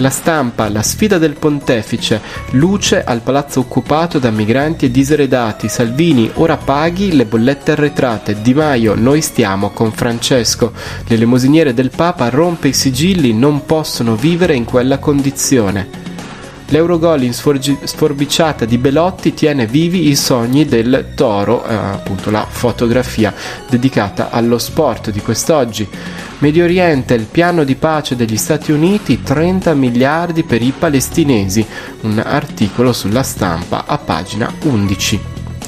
La Stampa, la sfida del pontefice, luce al palazzo occupato da migranti e diseredati, Salvini ora paghi le bollette arretrate, Di Maio noi stiamo con Francesco, l'elemosiniere del Papa rompe i sigilli, non possono vivere in quella condizione. L'Eurogol in sforbiciata di Belotti tiene vivi i sogni del Toro, appunto la fotografia dedicata allo sport di quest'oggi. Medio Oriente, il piano di pace degli Stati Uniti, 30 miliardi per i palestinesi, un articolo sulla Stampa a pagina 11.